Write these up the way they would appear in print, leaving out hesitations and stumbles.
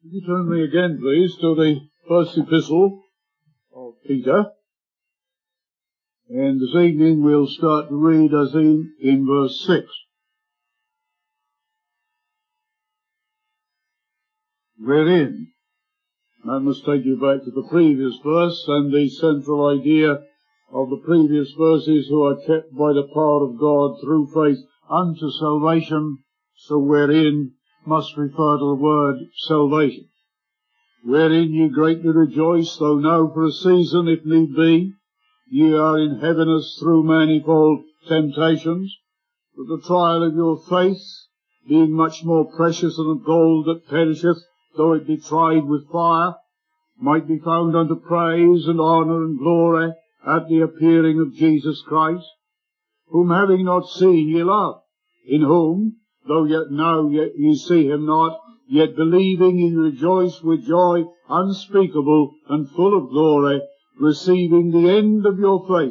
Would you turn me again, please, to the first epistle of Peter? And this evening we'll start to read, I think, in verse 6. Wherein, I must take you back to the previous verse and the central idea of the previous verses, who are kept by the power of God through faith unto salvation, so wherein must refer to the word salvation. Wherein ye greatly rejoice, though now for a season, if need be, ye are in heaviness through manifold temptations, that the trial of your faith, being much more precious than of gold that perisheth, though it be tried with fire, might be found unto praise and honour and glory at the appearing of Jesus Christ, whom having not seen ye love, in whom, though yet now ye see him not, yet believing ye rejoice with joy unspeakable and full of glory, receiving the end of your faith,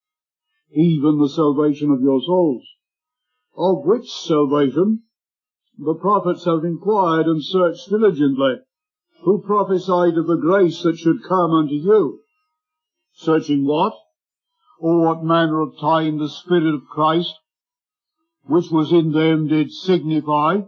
even the salvation of your souls, of which salvation the prophets have inquired and searched diligently, who prophesied of the grace that should come unto you, searching what? Or what manner of time the Spirit of Christ, which was in them, did signify,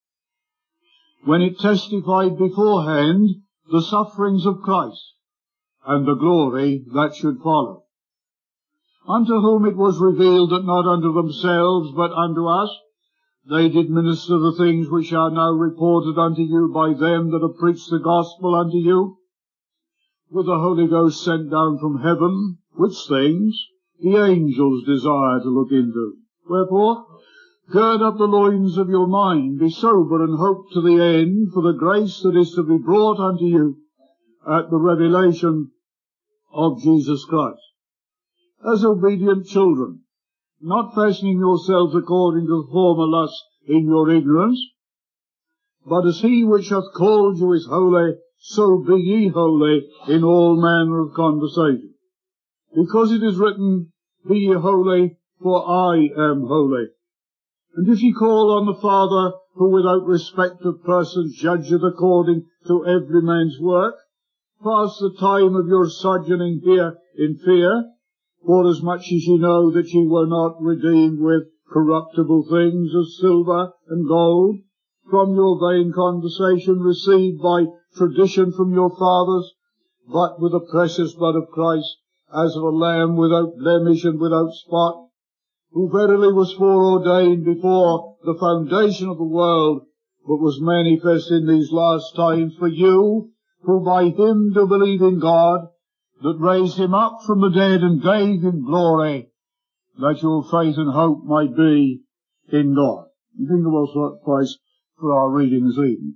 when it testified beforehand the sufferings of Christ, and the glory that should follow. Unto whom it was revealed that not unto themselves, but unto us, they did minister the things which are now reported unto you by them that have preached the gospel unto you, with the Holy Ghost sent down from heaven, which things the angels desire to look into. Wherefore, gird up the loins of your mind, be sober, and hope to the end for the grace that is to be brought unto you at the revelation of Jesus Christ. As obedient children, not fashioning yourselves according to the former lust in your ignorance, but as he which hath called you is holy, so be ye holy in all manner of conversation. Because it is written, be ye holy, for I am holy. And if ye call on the Father, who without respect of persons judgeth according to every man's work, pass the time of your sojourning here in fear, forasmuch as ye know that ye were not redeemed with corruptible things as silver and gold, from your vain conversation received by tradition from your fathers, but with the precious blood of Christ, as of a lamb without blemish and without spot, who verily was foreordained before the foundation of the world, but was manifest in these last times for you, who by him do believe in God, that raised him up from the dead and gave him glory, that your faith and hope might be in God. I think it will suffice for our reading this evening.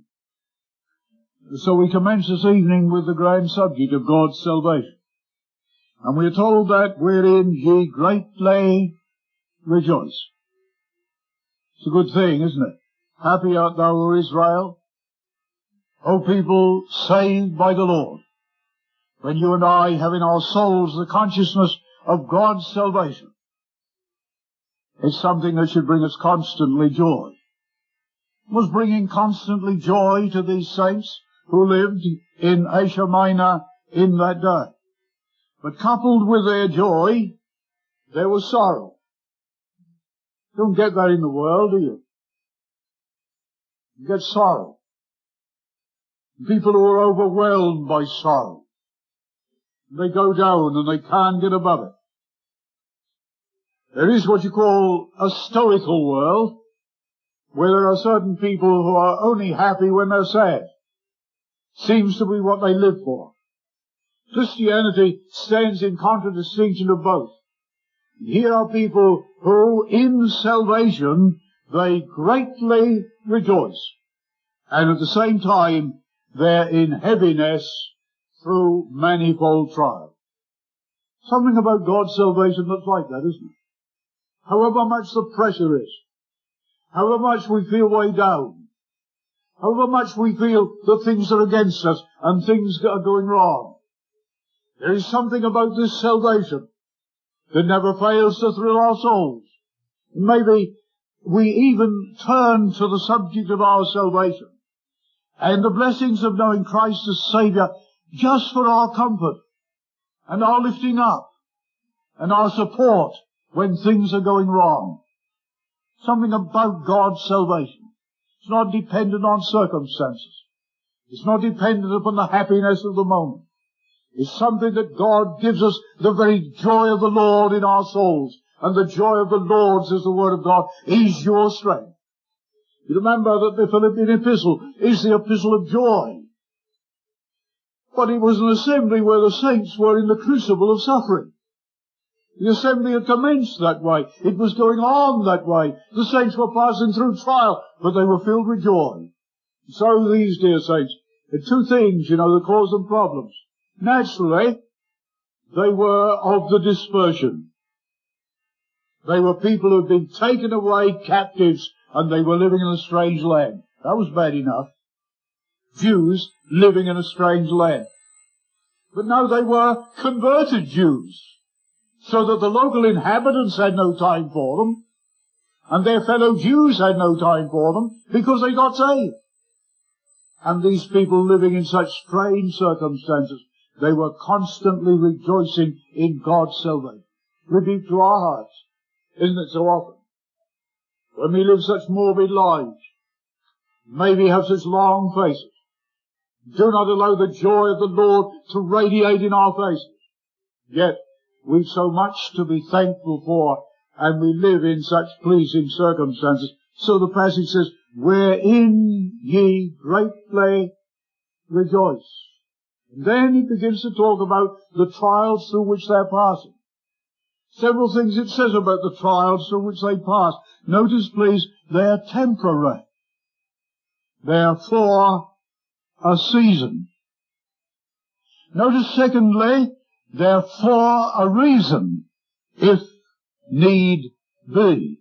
So we commence this evening with the grand subject of God's salvation. And we are told that wherein ye greatly rejoice. It's a good thing, isn't it? Happy art thou, O Israel, O people saved by the Lord, when you and I have in our souls the consciousness of God's salvation. It's something that should bring us constantly joy. It was bringing constantly joy to these saints who lived in Asia Minor in that day. But coupled with their joy, there was sorrow. Don't get that in the world, do you? You get sorrow. People who are overwhelmed by sorrow. They go down and they can't get above it. There is what you call a stoical world, where there are certain people who are only happy when they're sad. Seems to be what they live for. Christianity stands in contradistinction of both. Here are people who, in salvation, they greatly rejoice. And at the same time, they're in heaviness through manifold trials. Something about God's salvation that's like that, isn't it? However much the pressure is, however much we feel way down, however much we feel that things are against us and things are going wrong, there is something about this salvation that never fails to thrill our souls. Maybe we even turn to the subject of our salvation and the blessings of knowing Christ as Saviour just for our comfort and our lifting up and our support when things are going wrong. Something about God's salvation. It's not dependent on circumstances. It's not dependent upon the happiness of the moment. It's something that God gives us, the very joy of the Lord in our souls. And the joy of the Lord, says the Word of God, is your strength. You remember that the Philippian epistle is the epistle of joy. But it was an assembly where the saints were in the crucible of suffering. The assembly had commenced that way. It was going on that way. The saints were passing through trial, but they were filled with joy. So these dear saints, the two things, that cause them problems. Naturally, they were of the dispersion. They were people who had been taken away captives, and they were living in a strange land. That was bad enough. Jews living in a strange land. But now they were converted Jews, so that the local inhabitants had no time for them, and their fellow Jews had no time for them, because they got saved. And these people living in such strange circumstances, they were constantly rejoicing in God's salvation. Rebuke to our hearts, isn't it so often? When we live such morbid lives, maybe have such long faces, do not allow the joy of the Lord to radiate in our faces. Yet, we've so much to be thankful for, and we live in such pleasing circumstances. So the passage says, wherein ye greatly rejoice. And then he begins to talk about the trials through which they're passing. Several things it says about the trials through which they pass. Notice, please, they're temporary. They're for a season. Notice, secondly, they're for a reason, if need be.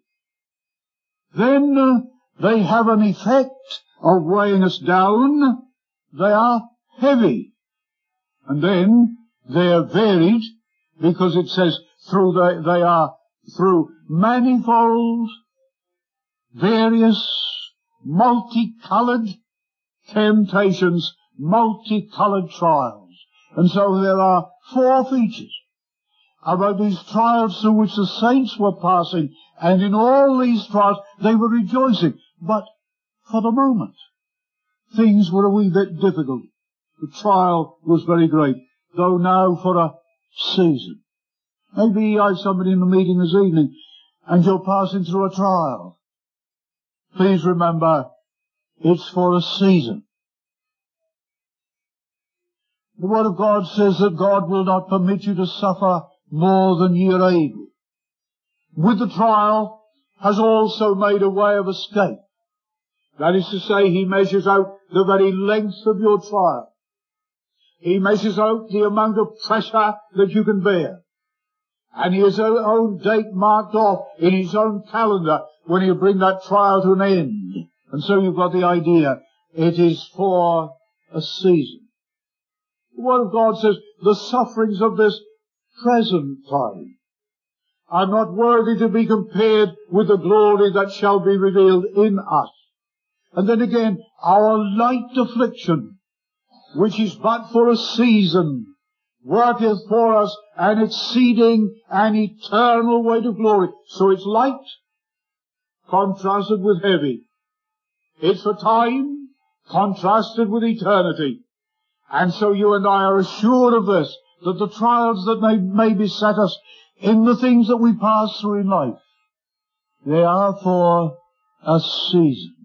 Then they have an effect of weighing us down. They are heavy. And then they are varied, because it says they are through manifold, various, multicolored temptations, multicolored trials. And so there are four features about these trials through which the saints were passing, and in all these trials they were rejoicing. But for the moment, things were a wee bit difficult. The trial was very great, though now for a season. Maybe I have somebody in the meeting this evening, and you're passing through a trial. Please remember, it's for a season. The Word of God says that God will not permit you to suffer more than ye are able. With the trial has also made a way of escape. That is to say, He measures out the very length of your trial. He measures out the amount of pressure that you can bear. And He has His own date marked off in His own calendar when He'll bring that trial to an end. And so you've got the idea. It is for a season. The Word of God says the sufferings of this present time are not worthy to be compared with the glory that shall be revealed in us. And then again, our light affliction, which is but for a season, worketh for us an exceeding and eternal weight of glory. So it's light contrasted with heavy. It's for time contrasted with eternity. And so you and I are assured of this, that the trials that may beset us in the things that we pass through in life, they are for a season.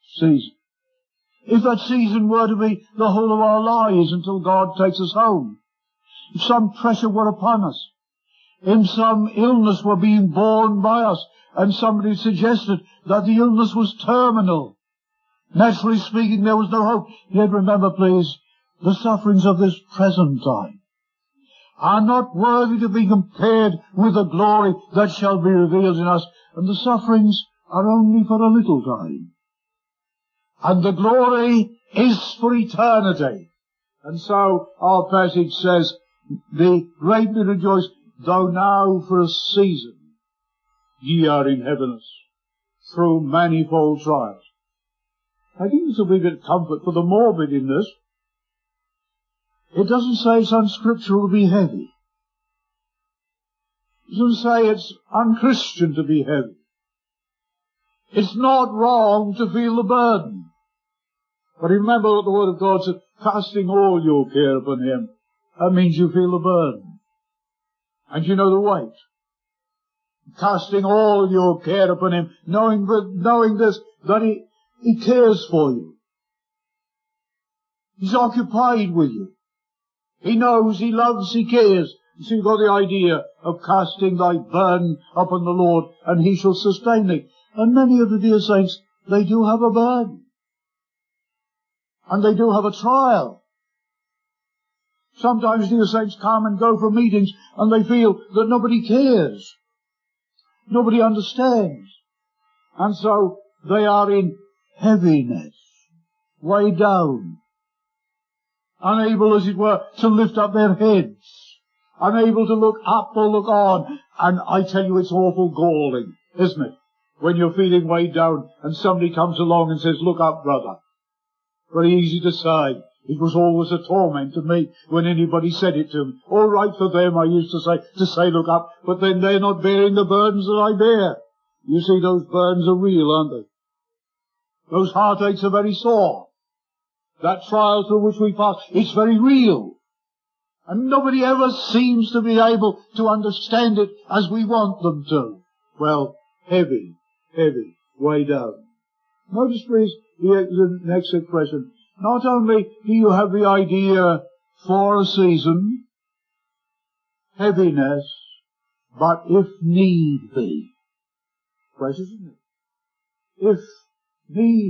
If that season were to be the whole of our lives until God takes us home, if some pressure were upon us, if some illness were being borne by us, and somebody suggested that the illness was terminal, naturally speaking there was no hope. Yet remember, please, the sufferings of this present time are not worthy to be compared with the glory that shall be revealed in us. And the sufferings are only for a little time. And the glory is for eternity. And so our passage says, be greatly rejoiced, though now for a season ye are in heaviness, through manifold trials. I think there's a wee bit of comfort for the morbid in this. It doesn't say it's unscriptural to be heavy. It doesn't say it's unchristian to be heavy. It's not wrong to feel the burden. But remember what the Word of God says, casting all your care upon Him. That means you feel the burden. And you know the weight. Casting all your care upon Him, knowing this, that He cares for you. He's occupied with you. He knows, He loves, He cares. So you've got the idea of casting thy burden upon the Lord, and He shall sustain thee. And many of the dear saints, they do have a burden. And they do have a trial. Sometimes dear saints come and go from meetings, and they feel that nobody cares. Nobody understands. And so they are in heaviness, weighed down, unable, as it were, to lift up their heads, unable to look up or look on. And I tell you, it's awful galling, isn't it? When you're feeling weighed down and somebody comes along and says, look up, brother. Very easy to say. It was always a torment to me when anybody said it to me. All right for them, I used to say look up, but then they're not bearing the burdens that I bear. You see, those burdens are real, aren't they? Those heartaches are very sore. That trial through which we pass, it's very real. And nobody ever seems to be able to understand it as we want them to. Well, heavy, way down. Notice please the next expression. Not only do you have the idea for a season, heaviness, but if need be. Precious, isn't it? If need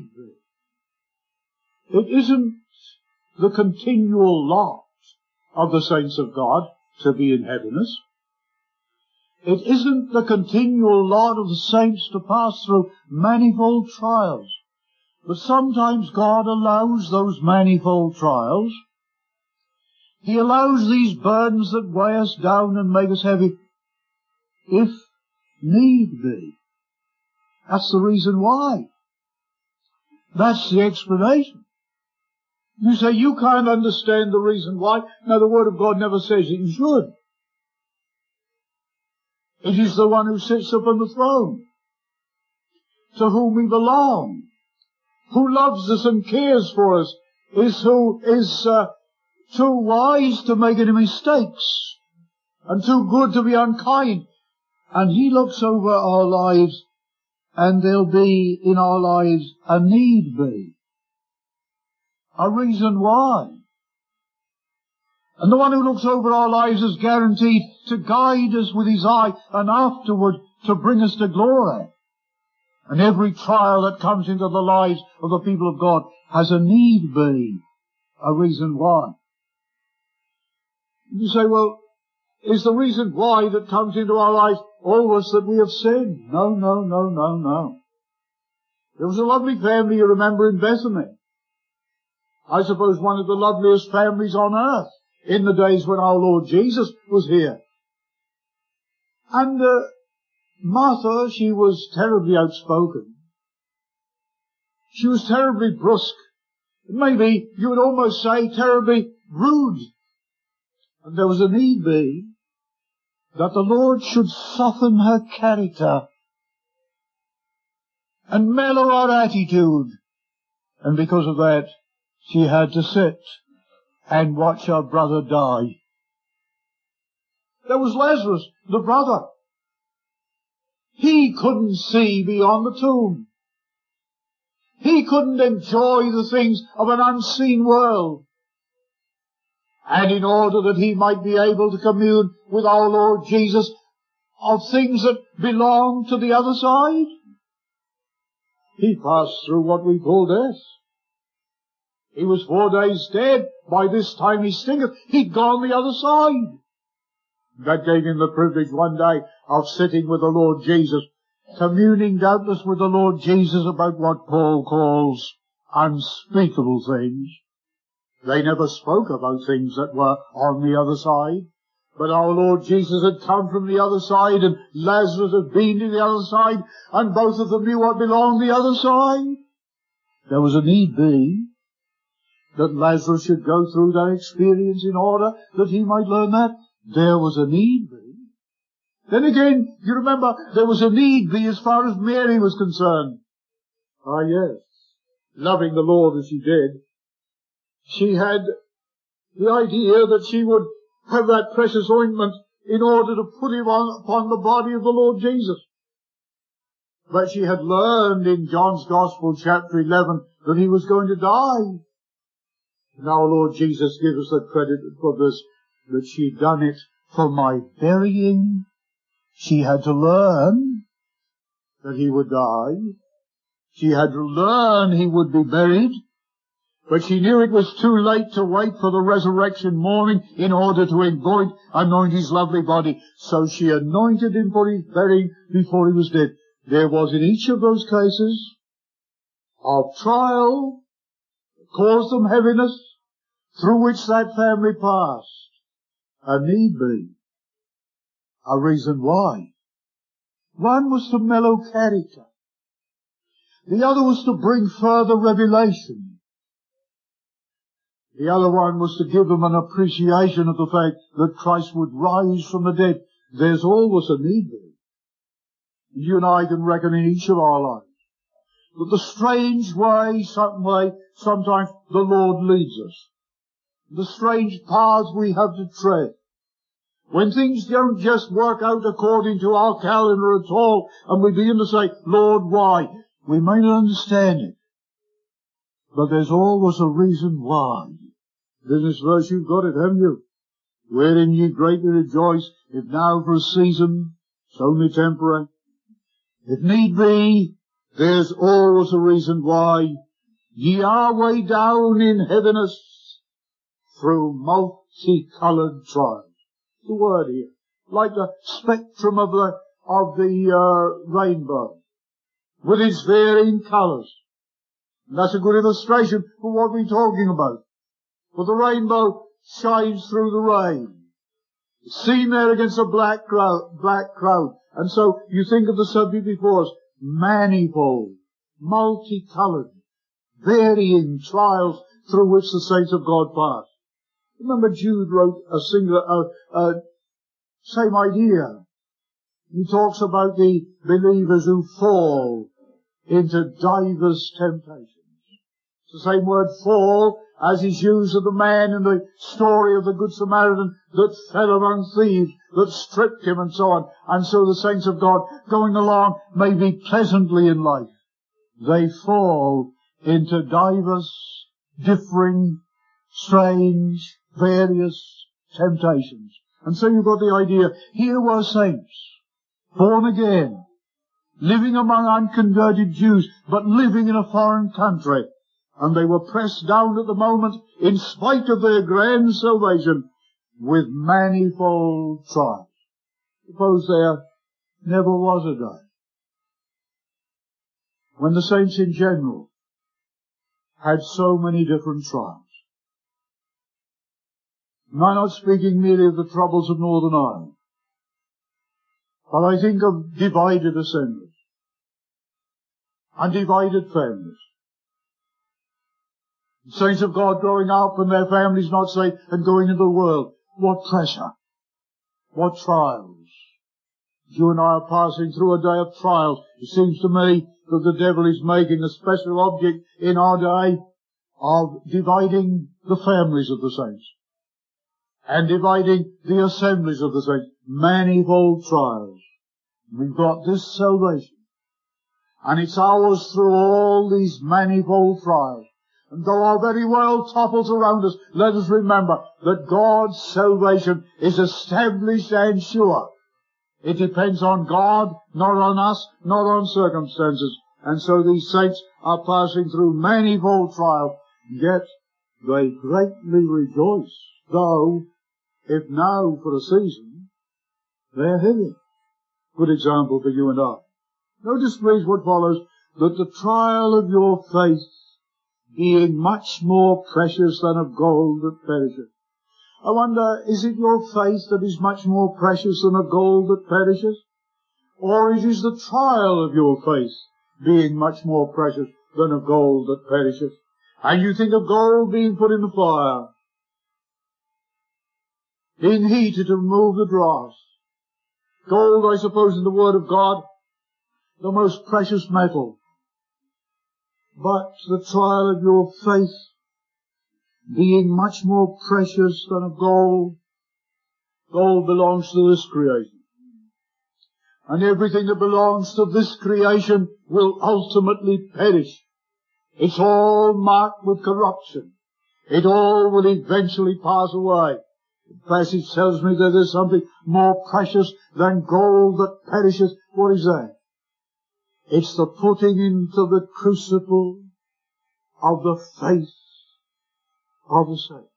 be. It isn't the continual lot of the saints of God to be in heaviness. It isn't the continual lot of the saints to pass through manifold trials. But sometimes God allows those manifold trials. He allows these burdens that weigh us down and make us heavy, if need be. That's the reason why. That's the explanation. You say, you can't understand the reason why. Now, the Word of God never says that you should. It is the one who sits upon the throne, to whom we belong, who loves us and cares for us, is too wise to make any mistakes, and too good to be unkind. And He looks over our lives, and there'll be in our lives a need be, a reason why. And the one who looks over our lives is guaranteed to guide us with His eye, and afterward to bring us to glory. And every trial that comes into the lives of the people of God has a need be, a reason why. You say, well, is the reason why that comes into our lives always that we have sinned? No. There was a lovely family, you remember, in Bethany. I suppose one of the loveliest families on earth in the days when our Lord Jesus was here. And Martha, she was terribly outspoken. She was terribly brusque. Maybe you would almost say terribly rude. And there was a need be that the Lord should soften her character and mellow her attitude. And because of that, she had to sit and watch her brother die. There was Lazarus, the brother. He couldn't see beyond the tomb. He couldn't enjoy the things of an unseen world. And in order that he might be able to commune with our Lord Jesus of things that belong to the other side, he passed through what we call death. He was 4 days dead. By this time he stinketh. He'd gone the other side. That gave him the privilege one day of sitting with the Lord Jesus, communing doubtless with the Lord Jesus about what Paul calls unspeakable things. They never spoke about things that were on the other side. But our Lord Jesus had come from the other side, and Lazarus had been to the other side, and both of them knew what belonged to the other side. There was a need be that Lazarus should go through that experience in order that he might learn that. There was a need be. Then again, you remember, there was a need be as far as Mary was concerned. Ah, yes. Loving the Lord as she did, she had the idea that she would have that precious ointment in order to put him upon the body of the Lord Jesus. But she had learned in John's Gospel, chapter 11, that he was going to die. Now Lord Jesus gives us the credit for this, that she'd done it for my burying. She had to learn that he would die. She had to learn he would be buried. But she knew it was too late to wait for the resurrection morning in order to anoint his lovely body. So she anointed him for his burying before he was dead. There was in each of those cases of trial that caused them heaviness, through which that family passed, a need be, a reason why. One was to mellow character. The other was to bring further revelation. The other one was to give them an appreciation of the fact that Christ would rise from the dead. There's always a need there. You and I can reckon in each of our lives that the strange way, sometimes the Lord leads us. The strange paths we have to tread. When things don't just work out according to our calendar at all, and we begin to say, Lord, why? We may not understand it, but there's always a reason why. Business verse, you've got it, haven't you? Wherein ye greatly rejoice, if now for a season, it's only temporary. If need be, there's always a reason why. Ye are way down in heaviness through multicoloured trials. The word here, like the spectrum of the rainbow, with its varying colours. And that's a good illustration for what we're talking about. For the rainbow shines through the rain. It's seen there against a black cloud. And so you think of the subject before us, manifold, multicoloured, varying trials through which the saints of God pass. Remember Jude wrote same idea. He talks about the believers who fall into divers temptations. It's the same word fall as is used of the man in the story of the Good Samaritan that fell among thieves, that stripped him and so on. And so the saints of God going along may be pleasantly in life. They fall into divers, differing, strange, various temptations. And so you've got the idea, here were saints, born again, living among unconverted Jews, but living in a foreign country. And they were pressed down at the moment, in spite of their grand salvation, with manifold trials. Suppose there never was a day when the saints in general had so many different trials. And I'm not speaking merely of the troubles of Northern Ireland, but I think of divided assemblies and divided families. Saints of God growing up and their families not saved and going into the world. What pressure. What trials. You and I are passing through a day of trials. It seems to me that the devil is making a special object in our day of dividing the families of the saints and dividing the assemblies of the saints. Manifold trials. We've got this salvation, and it's ours through all these manifold trials. And though our very world topples around us, let us remember that God's salvation is established and sure. It depends on God, not on us, not on circumstances. And so these saints are passing through manifold trials, yet they greatly rejoice, though, if now for a season, they're heavy. Good example for you and I. Notice please what follows, that the trial of your faith being much more precious than of gold that perisheth. I wonder, is it your faith that is much more precious than of gold that perishes? Or it is the trial of your faith being much more precious than of gold that perisheth. And you think of gold being put in the fire, being heated to remove the dross. Gold, I suppose, in the Word of God, the most precious metal. But the trial of your faith, being much more precious than of gold, gold belongs to this creation. And everything that belongs to this creation will ultimately perish. It's all marked with corruption. It all will eventually pass away. The passage tells me that there's something more precious than gold that perisheth. What is that? It's the putting into the crucible of the faith of the saints.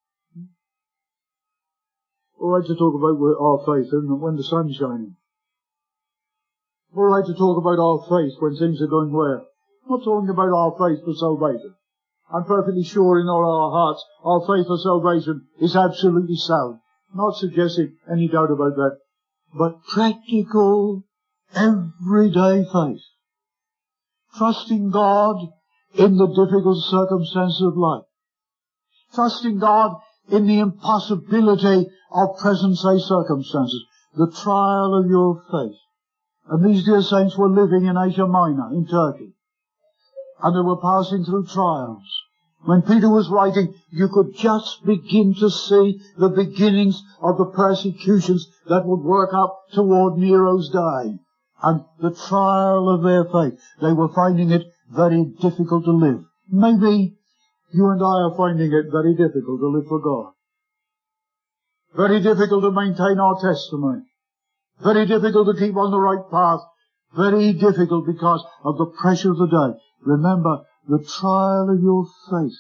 All right to talk about our faith when the sun's shining. All right to talk about our faith when things are going well. I'm not talking about our faith for salvation. I'm perfectly sure in all our hearts our faith for salvation is absolutely sound. Not suggesting any doubt about that. But practical, everyday faith. Trusting God in the difficult circumstances of life. Trusting God in the impossibility of present-day circumstances. The trial of your faith. And these dear saints were living in Asia Minor, in Turkey. And they were passing through trials. When Peter was writing, you could just begin to see the beginnings of the persecutions that would work up toward Nero's day. And the trial of their faith. They were finding it very difficult to live. Maybe you and I are finding it very difficult to live for God. Very difficult to maintain our testimony. Very difficult to keep on the right path. Very difficult because of the pressure of the day. Remember, the trial of your faith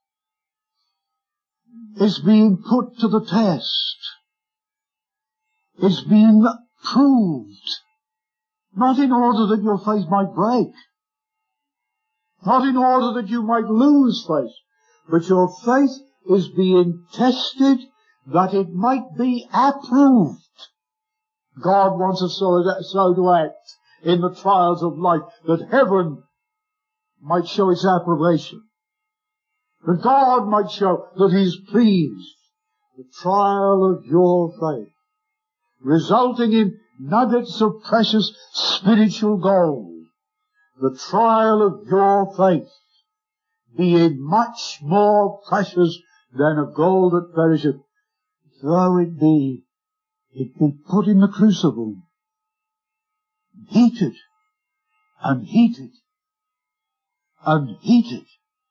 is being put to the test. It's being proved. Not in order that your faith might break. Not in order that you might lose faith. But your faith is being tested that it might be approved. God wants us so to act in the trials of life that heaven might show its approbation. That God might show that He's pleased. The trial of your faith, resulting in nuggets of precious spiritual gold. The trial of your faith, being much more precious than of gold that perisheth, though it be put in the crucible, heated, and heated, and heated.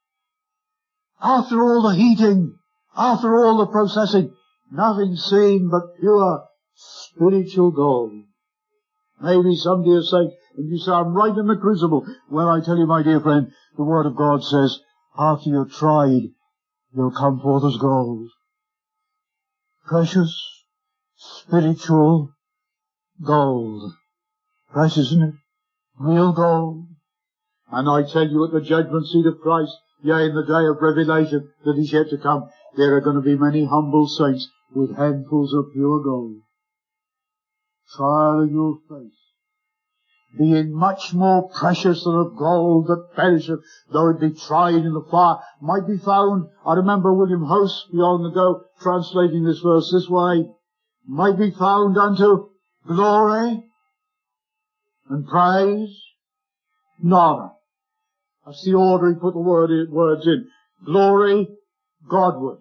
After all the heating, after all the processing, nothing seemed but pure spiritual gold. Maybe some dear saint, and you say, I'm right in the crucible. Well, I tell you, my dear friend, the Word of God says, after you're tried, you'll come forth as gold. Precious, spiritual gold. Precious, isn't it? Real gold. And I tell you, at the judgment seat of Christ, yea, in the day of revelation that is yet to come, there are going to be many humble saints with handfuls of pure gold. Trial of your faith, being much more precious than of gold that perisheth, though it be tried in the fire, might be found. I remember William House long ago translating this verse this way, might be found unto glory and praise and honor. That's the order he put the words in. Glory, Godward.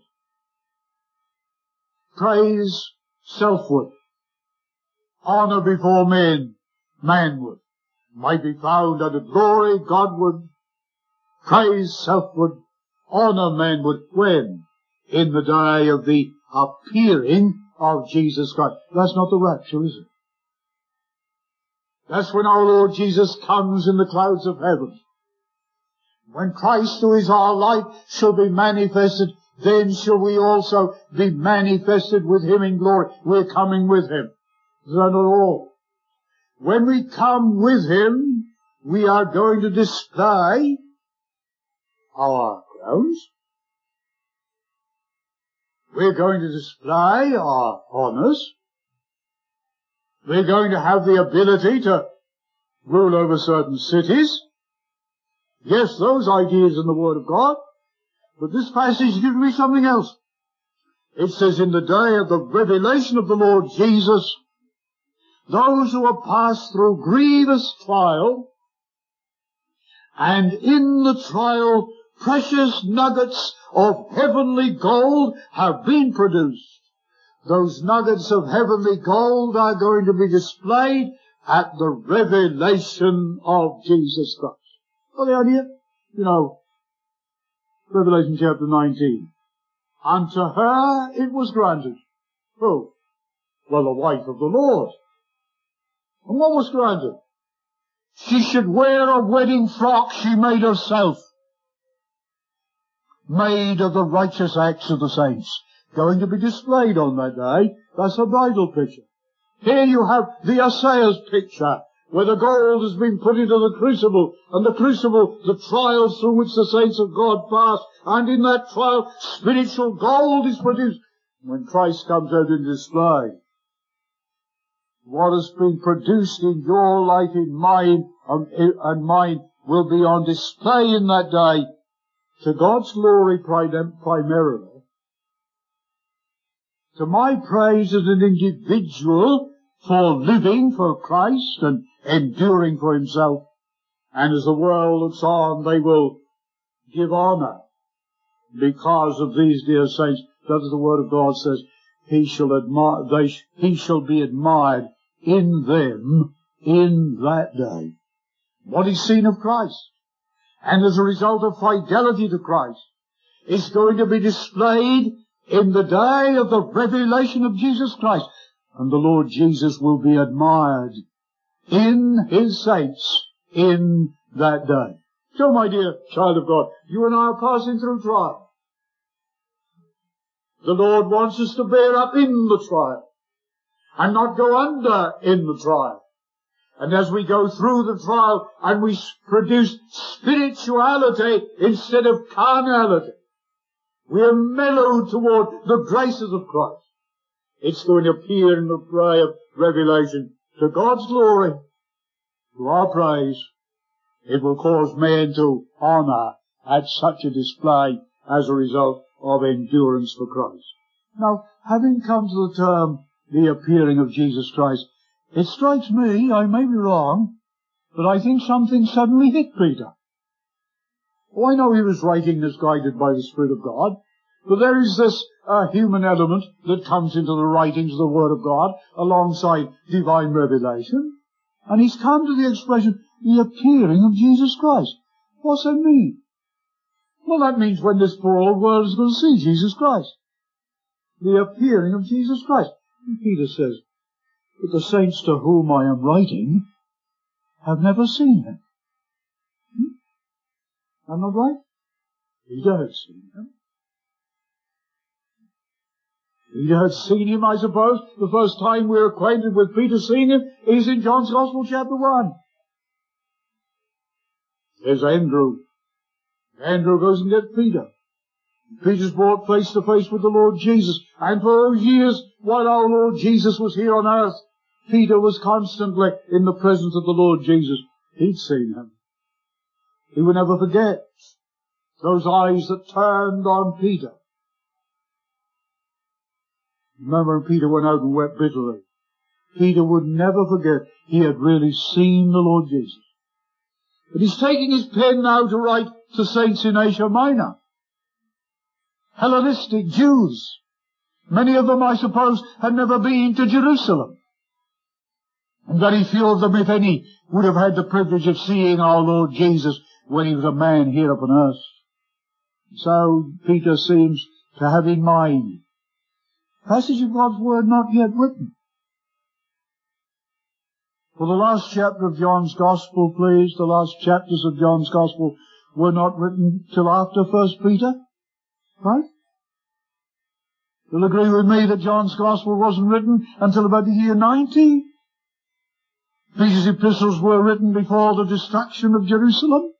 Praise, selfward. Honor before men, manward. Might be found under glory, Godward. Praise, selfward. Honor, manward. When? In the day of the appearing of Jesus Christ. That's not the rapture, is it? That's when our Lord Jesus comes in the clouds of heaven. When Christ, who is our light, shall be manifested, then shall we also be manifested with Him in glory. We're coming with Him. Is that not all? When we come with Him, we are going to display our crowns. We're going to display our honors. We're going to have the ability to rule over certain cities. Yes, those ideas in the Word of God, but this passage gives me something else. It says, in the day of the revelation of the Lord Jesus, those who have passed through grievous trial, and in the trial precious nuggets of heavenly gold have been produced. Those nuggets of heavenly gold are going to be displayed at the revelation of Jesus Christ. Got the idea? You know, Revelation chapter 19. Unto her it was granted. Who? Well, the wife of the Lord. And what was granted? She should wear a wedding frock she made herself, made of the righteous acts of the saints, going to be displayed on that day. That's a bridal picture. Here you have the assayer's picture, where the gold has been put into the crucible, and the crucible, the trials through which the saints of God pass, and in that trial, spiritual gold is produced. When Christ comes out in display, what has been produced in your life, in mine, and mine, will be on display in that day, to God's glory primarily, to my praise as an individual for living for Christ and enduring for himself. And as the world looks on, they will give honor because of these dear saints. That is the word of God says, he shall be admired in them in that day. What is seen of Christ, and as a result of fidelity to Christ, is going to be displayed in the day of the revelation of Jesus Christ. And the Lord Jesus will be admired in his saints in that day. So, my dear child of God, you and I are passing through trial. The Lord wants us to bear up in the trial and not go under in the trial. And as we go through the trial and we produce spirituality instead of carnality, we are mellowed toward the graces of Christ. It's going to appear in the day of revelation to God's glory, to our praise. It will cause men to honor at such a display as a result of endurance for Christ. Now, having come to the term, the appearing of Jesus Christ, it strikes me, I may be wrong, but I think something suddenly hit Peter. Oh, I know he was writing as guided by the Spirit of God, but there is this human element that comes into the writings of the Word of God alongside divine revelation, and he's come to the expression, the appearing of Jesus Christ. What's that mean? Well, that means when this poor old world is going to see Jesus Christ. The appearing of Jesus Christ. And Peter says, but the saints to whom I am writing have never seen him. Am I right? Peter had seen him. Peter had seen him, I suppose. The first time we're acquainted with Peter seeing him is in John's Gospel, chapter 1. There's Andrew. Andrew goes and gets Peter. Peter's brought face to face with the Lord Jesus. And for those years, while our Lord Jesus was here on earth, Peter was constantly in the presence of the Lord Jesus. He'd seen him. He would never forget those eyes that turned on Peter. Remember when Peter went out and wept bitterly? Peter would never forget he had really seen the Lord Jesus. But he's taking his pen now to write to saints in Asia Minor. Hellenistic Jews. Many of them, I suppose, had never been to Jerusalem. And very few of them, if any, would have had the privilege of seeing our Lord Jesus when he was a man here upon earth. So Peter seems to have in mind passage of God's Word not yet written. For the last chapter of John's Gospel, please, the last chapters of John's Gospel were not written till after 1 Peter. Right? You'll agree with me that John's Gospel wasn't written until about the year 90. Peter's epistles were written before the destruction of Jerusalem.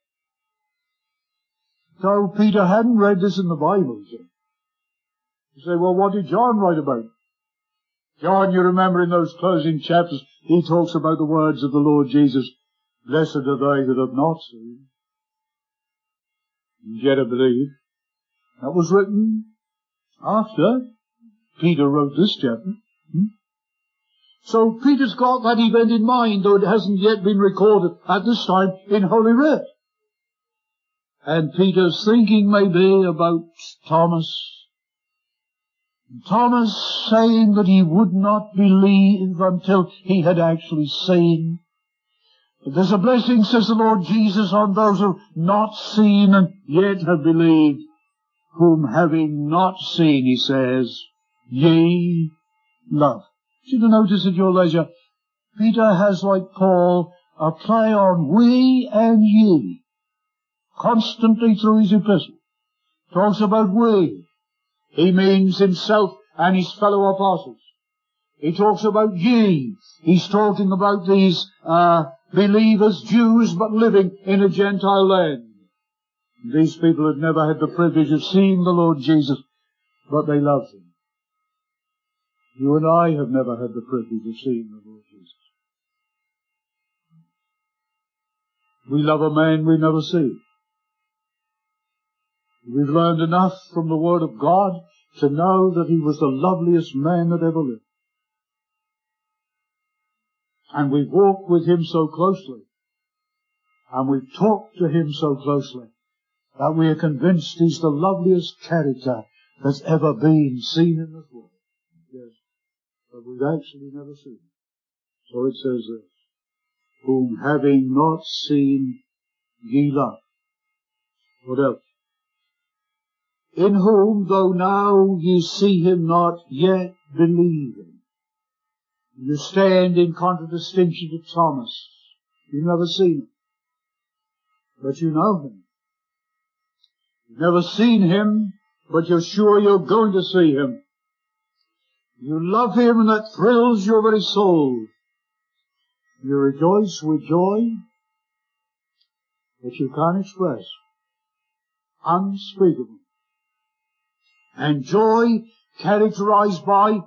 So Peter hadn't read this in the Bible. You say, well, what did John write about? John, you remember in those closing chapters, he talks about the words of the Lord Jesus, blessed are they that have not seen, yet I believe. That was written after Peter wrote this chapter. So Peter's got that event in mind, though it hasn't yet been recorded at this time in Holy Writ. And Peter's thinking maybe about Thomas. Thomas saying that he would not believe until he had actually seen. But there's a blessing, says the Lord Jesus, on those who have not seen and yet have believed, whom having not seen, he says, ye love. You can notice at your leisure, Peter has, like Paul, a play on we and ye, constantly through his epistle. Talks about we. He means himself and his fellow apostles. He talks about ye. He's talking about these believers, Jews, but living in a Gentile land. These people had never had the privilege of seeing the Lord Jesus, but they loved him. You and I have never had the privilege of seeing the Lord Jesus. We love a man we never see. We've learned enough from the Word of God to know that he was the loveliest man that ever lived. And we've walked with him so closely, and we've talked to him so closely, that we are convinced he's the loveliest character that's ever been seen in this world. Yes, but we've actually never seen him. So it says this, whom having not seen ye love. What else? In whom, though now ye see him not, yet believing. You stand in contradistinction to Thomas. You've never seen him, but you know him. You've never seen him, but you're sure you're going to see him. You love him, and that thrills your very soul. You rejoice with joy that you can't express. Unspeakable. And joy characterized by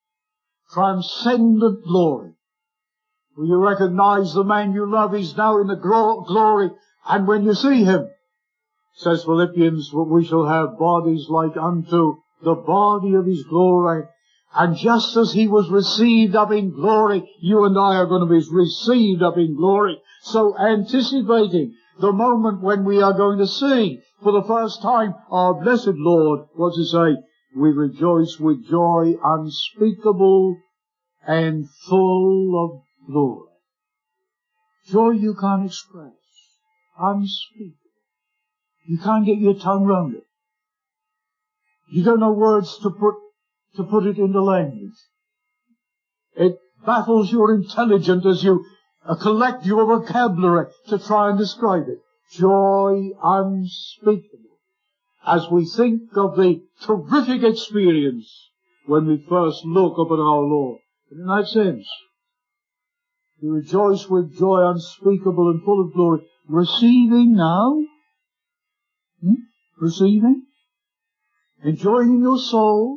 transcendent glory. Will you recognize the man you love is now in the glory, and when you see him, says Philippians, we shall have bodies like unto the body of his glory. And just as he was received up in glory, you and I are going to be received up in glory. So anticipating the moment when we are going to see for the first time our blessed Lord, what's it say? We rejoice with joy unspeakable and full of glory. Joy you can't express. Unspeakable. You can't get your tongue around it. You don't know words to put it into language. It baffles your intelligence as you collect your vocabulary to try and describe it. Joy unspeakable. As we think of the terrific experience when we first look up at our Lord. And in that sense, we rejoice with joy unspeakable and full of glory, receiving now, receiving, enjoying in your soul,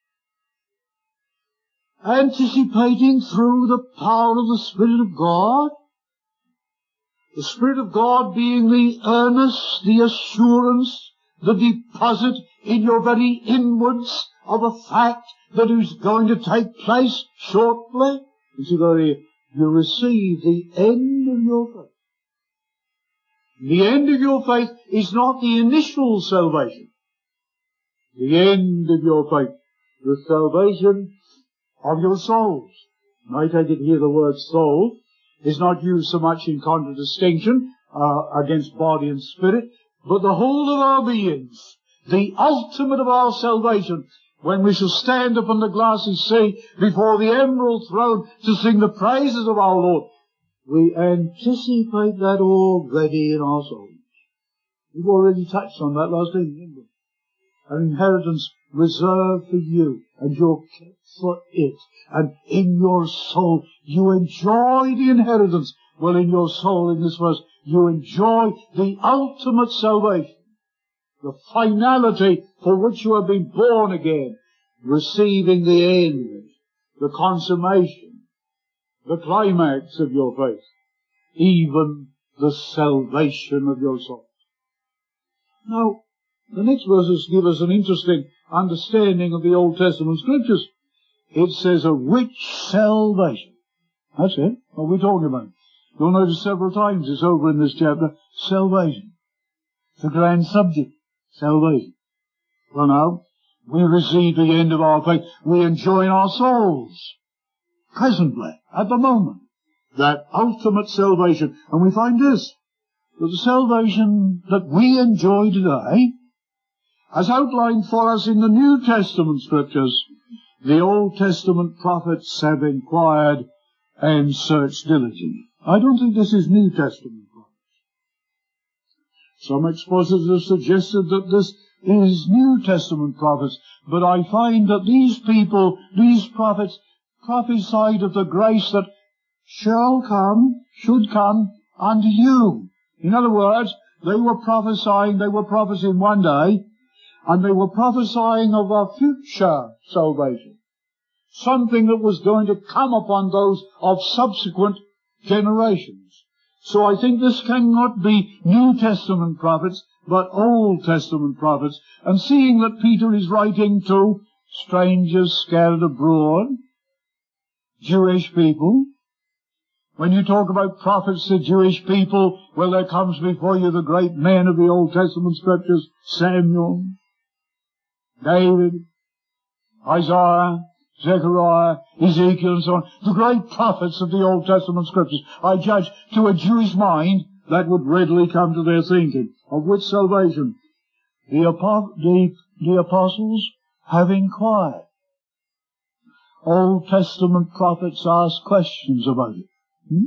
anticipating through the power of the Spirit of God, the Spirit of God being the earnest, the assurance, the deposit in your very inwards of a fact that is going to take place shortly. You see, you receive the end of your faith. The end of your faith is not the initial salvation. The end of your faith, the salvation of your souls. And I take it here the word soul is not used so much in contradistinction against body and spirit, but the whole of our beings, the ultimate of our salvation, when we shall stand upon the glassy sea before the emerald throne to sing the praises of our Lord. We anticipate that already in our souls. We've already touched on that last evening, didn't we? An inheritance reserved for you, and you're kept for it. And in your soul, you enjoy the inheritance. Well, in your soul, in this verse, you enjoy the ultimate salvation, the finality for which you have been born again, receiving the end, the consummation, the climax of your faith, even the salvation of your soul. Now, the next verses give us an interesting understanding of the Old Testament Scriptures. It says, of which salvation. That's it. What we're talking about. You'll notice several times it's over in this chapter. Salvation. It's a grand subject. Salvation. Well now, we receive the end of our faith. We enjoy in our souls, presently, at the moment, that ultimate salvation. And we find this, that the salvation that we enjoy today, as outlined for us in the New Testament Scriptures, the Old Testament prophets have inquired and searched diligently. I don't think this is New Testament prophets. Some expositors have suggested that this is New Testament prophets, but I find that these people, these prophets, prophesied of the grace that shall come, should come unto you. In other words, they were prophesying one day, and they were prophesying of a future salvation. Something that was going to come upon those of subsequent generations. So I think this cannot be New Testament prophets, but Old Testament prophets. And seeing that Peter is writing to strangers scattered abroad, Jewish people, when you talk about prophets to Jewish people, well, there comes before you the great men of the Old Testament Scriptures, Samuel, David, Isaiah, Zechariah, Ezekiel, and so on, the great prophets of the Old Testament Scriptures. I judge to a Jewish mind that would readily come to their thinking. Of which salvation? The apostles have inquired. Old Testament prophets asked questions about it.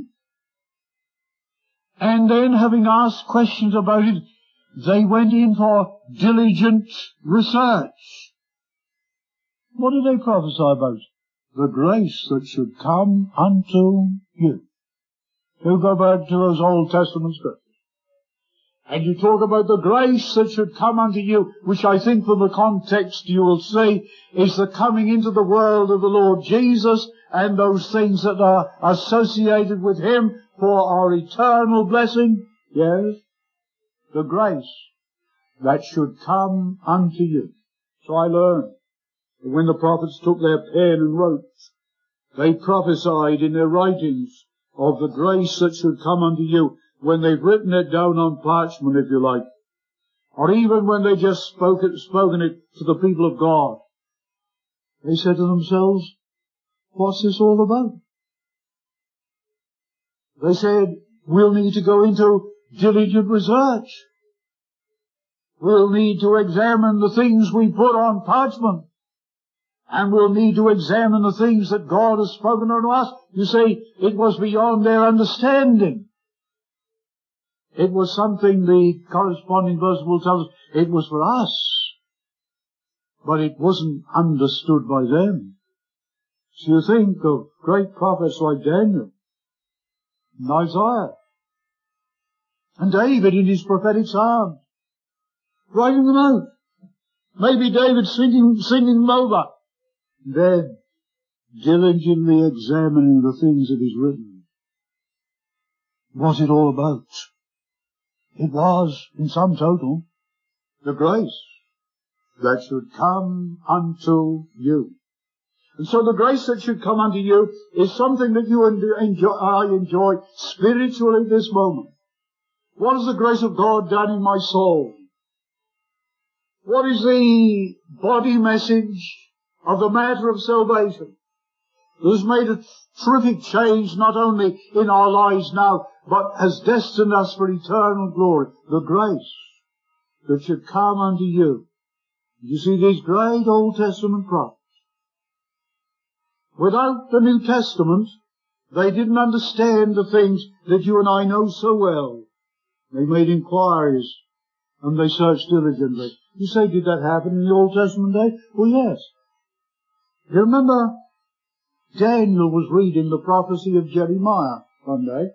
And then, having asked questions about it, they went in for diligent research. What did they prophesy about? The grace that should come unto you. You go back to those Old Testament Scriptures, and you talk about the grace that should come unto you, which I think from the context you will see is the coming into the world of the Lord Jesus and those things that are associated with Him for our eternal blessing. Yes, the grace that should come unto you. So I learned that when the prophets took their pen and wrote, they prophesied in their writings of the grace that should come unto you. When they've written it down on parchment, if you like, or even when they just spoken it to the people of God, they said to themselves, what's this all about? They said, we'll need to go into diligent research. We'll need to examine the things we put on parchment. And we'll need to examine the things that God has spoken unto us. You see, it was beyond their understanding. It was something the corresponding verse will tell us, it was for us. But it wasn't understood by them. So you think of great prophets like Daniel, and Isaiah, and David in his prophetic psalms, writing them out. Maybe David singing them over. Then diligently examining the things that he's written. What's it all about? It was, in sum total, the grace that should come unto you. And so the grace that should come unto you is something that you I enjoy spiritually at this moment. What has the grace of God done in my soul? What is the body message of the matter of salvation that has made a terrific change not only in our lives now, but has destined us for eternal glory? The grace that should come unto you. You see these great Old Testament prophets. Without the New Testament, they didn't understand the things that you and I know so well. They made inquiries and they searched diligently. You say, did that happen in the Old Testament day? Well, yes. You remember Daniel was reading the prophecy of Jeremiah one day,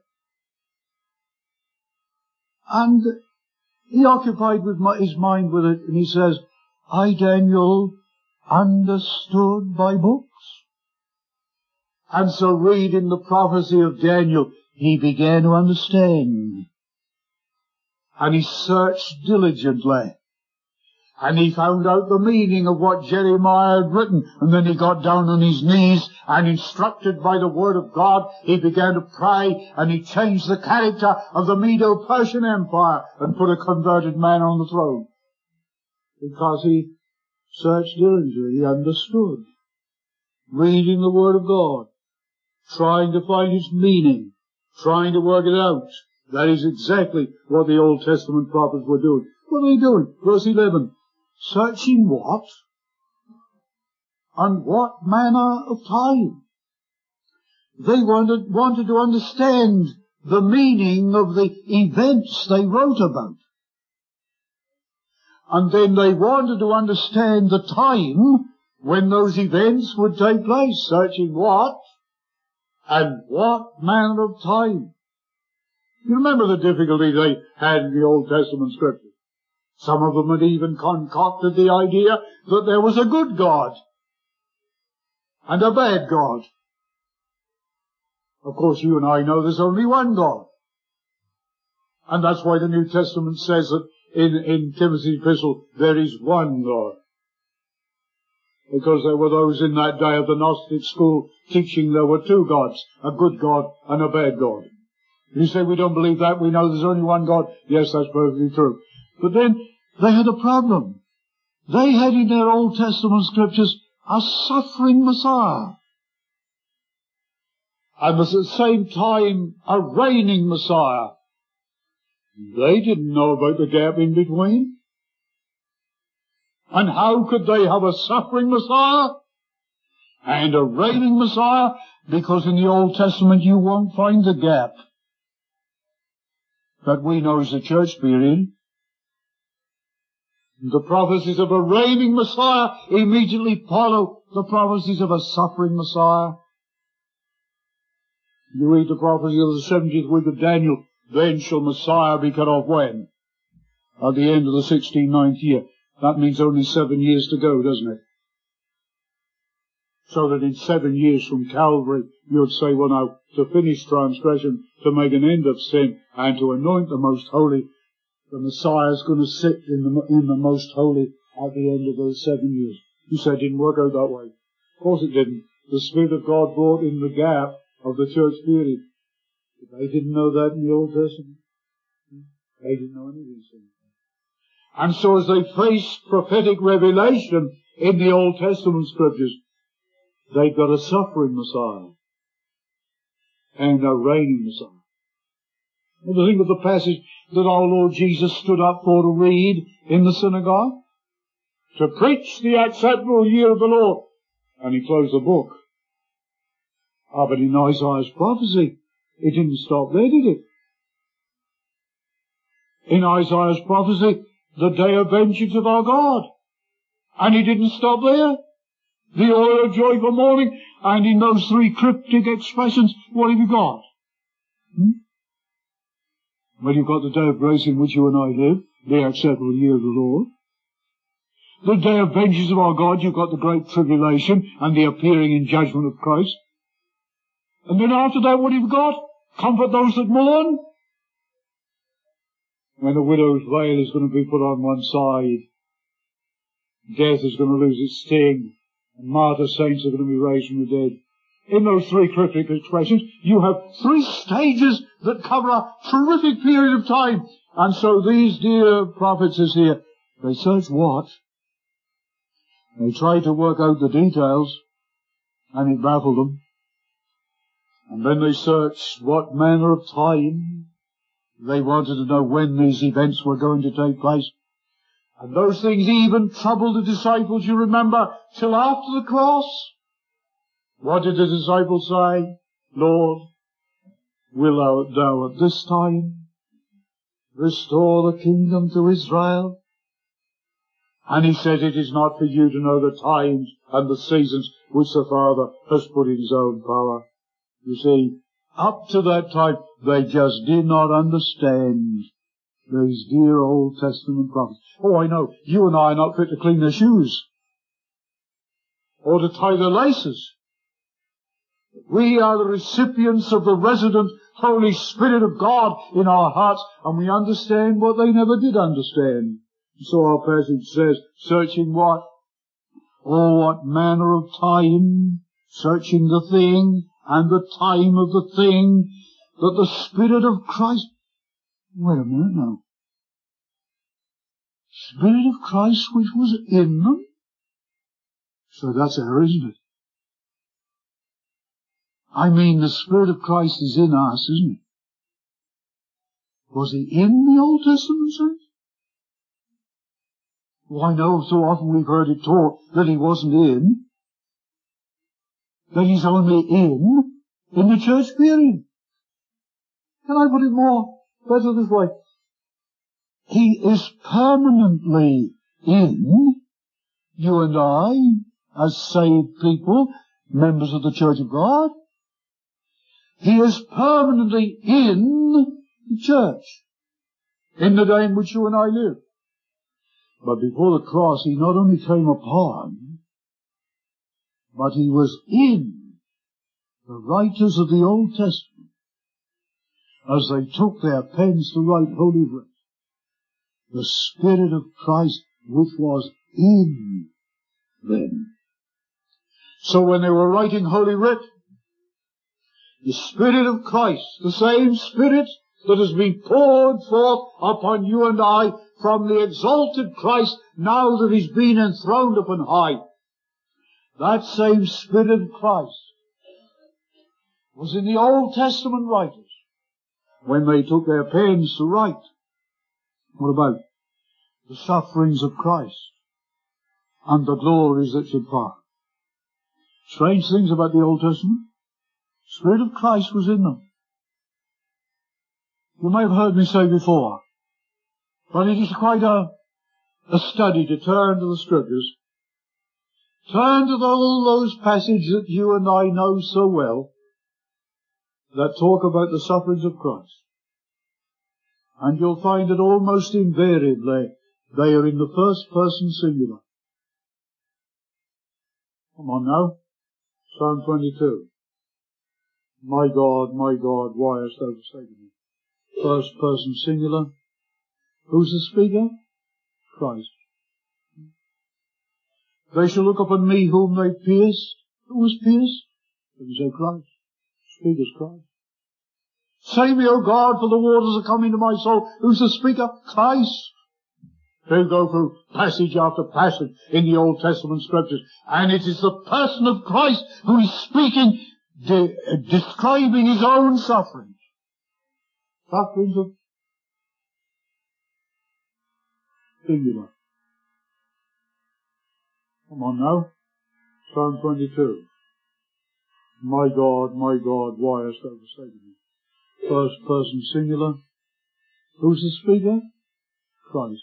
and he occupied with his mind with it, and he says, I, Daniel, understood by books. And so reading the prophecy of Daniel, he began to understand. and he searched diligently. And he found out the meaning of what Jeremiah had written. And then he got down on his knees and, instructed by the word of God, he began to pray, and he changed the character of the Medo-Persian Empire and put a converted man on the throne. Because he searched diligently, he understood. Reading the word of God, trying to find its meaning, trying to work it out. That is exactly what the Old Testament prophets were doing. What are they doing? Verse 11. Searching what? And what manner of time? They wanted to understand the meaning of the events they wrote about. And then they wanted to understand the time when those events would take place. Searching what? And what manner of time? You remember the difficulty they had in the Old Testament scriptures. Some of them had even concocted the idea that there was a good God and a bad God. Of course, you and I know there's only one God. And that's why the New Testament says that in Timothy's epistle, there is one God. Because there were those in that day of the Gnostic school teaching there were two gods, a good God and a bad God. You say we don't believe that, we know there's only one God. Yes, that's perfectly true. But then they had a problem. They had in their Old Testament scriptures a suffering Messiah. And at the same time a reigning Messiah. They didn't know about the gap in between. And how could they have a suffering Messiah and a reigning Messiah? Because in the Old Testament you won't find the gap that we know as the church period. The prophecies of a reigning Messiah immediately follow the prophecies of a suffering Messiah. You read the prophecy of the 70th week of Daniel, then shall Messiah be cut off when? At the end of the 1690th year. That means only 7 years to go, doesn't it? So that in 7 years from Calvary, you'd say, well now, to finish transgression, to make an end of sin, and to anoint the most holy, the Messiah is going to sit in the most holy at the end of those 7 years. You say it didn't work out that way. Of course it didn't. The Spirit of God brought in the gap of the church period. But they didn't know that in the Old Testament. They didn't know any of these things. And so as they faced prophetic revelation in the Old Testament scriptures, they got a suffering Messiah and a reigning Messiah. What do you think of the passage that our Lord Jesus stood up for to read in the synagogue? To preach the acceptable year of the Lord. And he closed the book. But in Isaiah's prophecy, it didn't stop there, did it? In Isaiah's prophecy, the day of vengeance of our God. And he didn't stop there. The oil of joy for mourning. And in those three cryptic expressions, what have you got? Well, you've got the day of grace in which you and I live, the acceptable year of the Lord. The day of vengeance of our God, you've got the great tribulation and the appearing in judgment of Christ. And then after that, what have you got? Comfort those that mourn. When the widow's veil is going to be put on one side, death is going to lose its sting, and martyr saints are going to be raised from the dead. In those three cryptic expressions, you have three stages that cover a terrific period of time. And so these dear prophets is here. They search what? They try to work out the details, and it baffled them. And then they searched what manner of time. They wanted to know when these events were going to take place. And those things even troubled the disciples, you remember, till after the cross. What did the disciples say? Lord, will thou at this time restore the kingdom to Israel? And he said, it is not for you to know the times and the seasons which the Father has put in his own power. You see, up to that time, they just did not understand these dear Old Testament prophets. Oh, I know, you and I are not fit to clean their shoes or to tie their laces. We are the recipients of the resident Holy Spirit of God in our hearts, and we understand what they never did understand. So our passage says, searching what? Oh, what manner of time, searching the thing and the time of the thing, that the Spirit of Christ... Wait a minute now. Spirit of Christ which was in them? So that's error, isn't it? I mean, the Spirit of Christ is in us, isn't it? Was he in the Old Testament saints? Well, I know so often we've heard it taught that he wasn't in, that he's only in the church period. Can I put it more better this way? He is permanently in you and I, as saved people, members of the Church of God. He is permanently in the church, in the day in which you and I live. But before the cross, he not only came upon, but he was in the writers of the Old Testament as they took their pens to write Holy Writ. The Spirit of Christ which was in them. So when they were writing Holy Writ, the Spirit of Christ, the same Spirit that has been poured forth upon you and I from the exalted Christ now that he's been enthroned upon high, that same Spirit of Christ was in the Old Testament writers when they took their pens to write. What about the sufferings of Christ and the glories that should follow? Strange things about the Old Testament. Spirit of Christ was in them. You may have heard me say before, but it is quite a study to turn to the Scriptures. Turn to all those passages that you and I know so well that talk about the sufferings of Christ. And you'll find that almost invariably they are in the first person singular. Come on now. Psalm 22. My God, why hast thou forsaken me? First person singular. Who's the speaker? Christ. They shall look upon me whom they pierced. Who was pierced? It was Christ. Speaker's Christ. Save me, O God, for the waters are come into my soul. Who's the speaker? Christ. They go through passage after passage in the Old Testament Scriptures, and it is the person of Christ who is speaking, describing his own sufferings. Sufferings of singular. Come on now. Psalm 22. My God, why hast thou forsaken me? First person singular. Who's the speaker? Christ.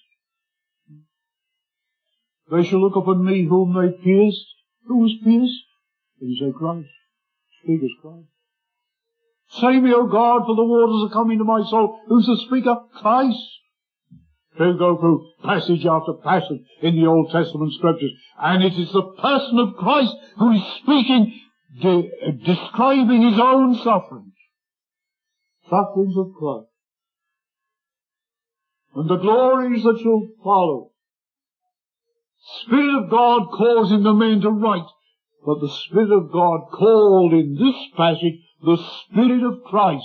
They shall look upon me whom they pierced. Who was pierced? It was Christ. Speaker's Christ. Save me, O God, for the waters are come into my soul. Who's the speaker? Christ. They go through passage after passage in the Old Testament Scriptures, and it is the person of Christ who is speaking, describing his own sufferings. Sufferings of Christ. And the glories that shall follow. Spirit of God causing the men to write, but the Spirit of God called in this passage the Spirit of Christ,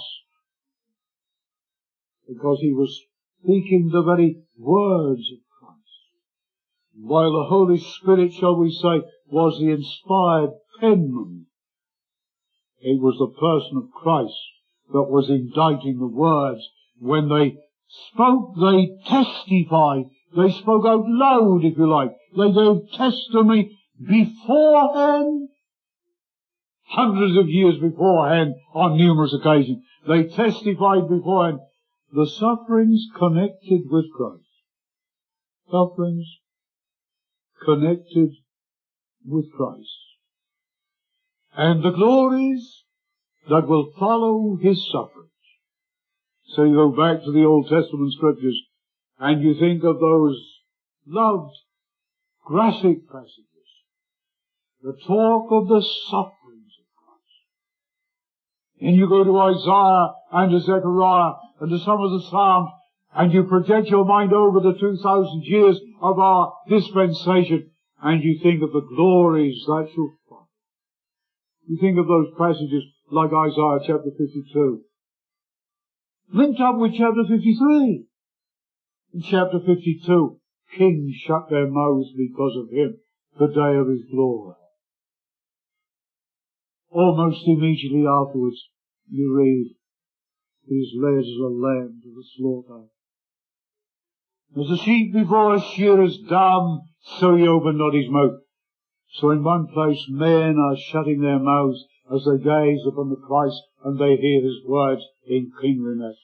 because he was speaking the very words of Christ. While the Holy Spirit, shall we say, was the inspired penman, it was the person of Christ that was inditing the words. When they spoke, they testified. They spoke out loud, if you like. They gave testimony beforehand, hundreds of years beforehand, on numerous occasions. They testified beforehand the sufferings connected with Christ. Sufferings connected with Christ. And the glories that will follow his sufferings. So you go back to the Old Testament Scriptures, and you think of those loved, graphic passages, the talk of the sufferings of Christ. And you go to Isaiah and to Zechariah and to some of the Psalms, and you project your mind over the 2,000 years of our dispensation, and you think of the glories that shall follow. You think of those passages like Isaiah chapter 52, linked up with chapter 53. In chapter 52, kings shut their mouths because of him, the day of his glory. Almost immediately afterwards, you read, he is led as a lamb to the slaughter. As a sheep before a shearer is dumb, so he opened not his mouth. So in one place men are shutting their mouths as they gaze upon the Christ and they hear his words in kingliness.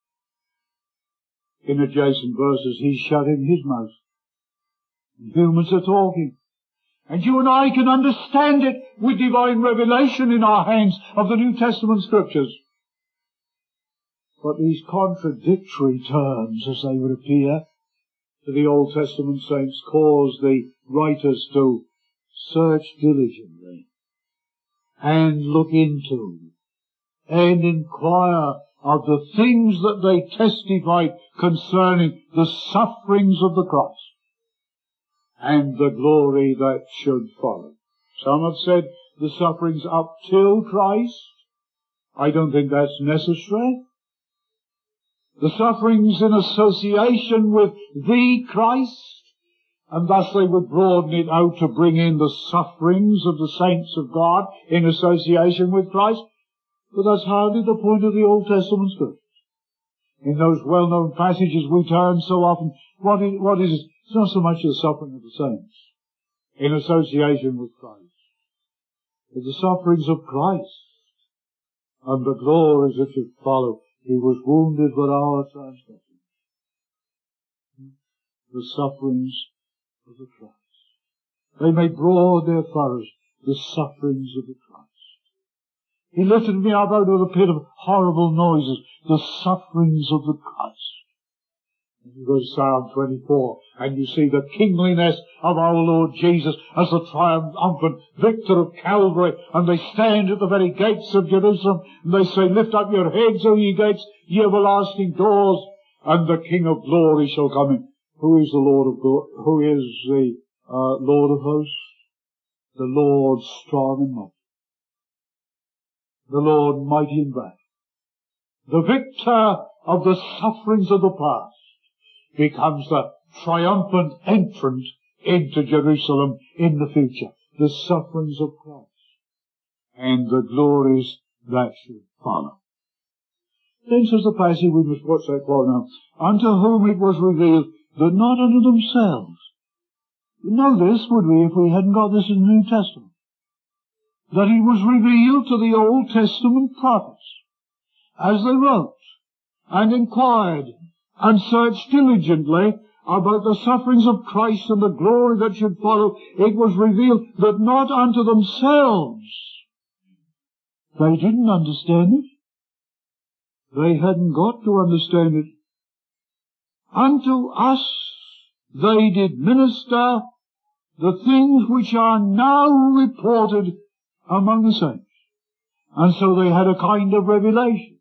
In adjacent verses, he's shutting his mouth. And humans are talking. And you and I can understand it with divine revelation in our hands of the New Testament Scriptures. But these contradictory terms, as they would appear to the Old Testament saints, cause the writers to search diligently and look into and inquire of the things that they testified concerning the sufferings of the Christ and the glory that should follow. Some have said the sufferings up till Christ. I don't think that's necessary. The sufferings in association with the Christ, and thus they would broaden it out to bring in the sufferings of the saints of God in association with Christ. But that's hardly the point of the Old Testament Scriptures. In those well-known passages we turn so often, what is it? It's not so much the suffering of the saints in association with Christ, but the sufferings of Christ and the glories that should follow. He was wounded for our transgressions. The sufferings of the Christ. They made broad their furrows, the sufferings of the Christ. He lifted me up out of the pit of horrible noises, the sufferings of the Christ. And you go to Psalm 24, and you see the kingliness of our Lord Jesus as the triumphant victor of Calvary, and they stand at the very gates of Jerusalem, and they say, lift up your heads, O ye gates, ye everlasting doors, and the King of glory shall come in. Who is the Lord of glory? Who is the Lord of hosts? The Lord strong and mighty. The Lord mighty in battle. The victor of the sufferings of the past becomes the triumphant entrant into Jerusalem in the future. The sufferings of Christ and the glories that should follow. Then says the passage, we must watch that for now, unto whom it was revealed that not unto themselves. We know this, would we, if we hadn't got this in the New Testament? That it was revealed to the Old Testament prophets as they wrote and inquired and searched diligently about the sufferings of Christ and the glory that should follow. It was revealed that not unto themselves. They didn't understand it. They hadn't got to understand it. Unto us they did minister the things which are now reported among the saints. And so they had a kind of revelation.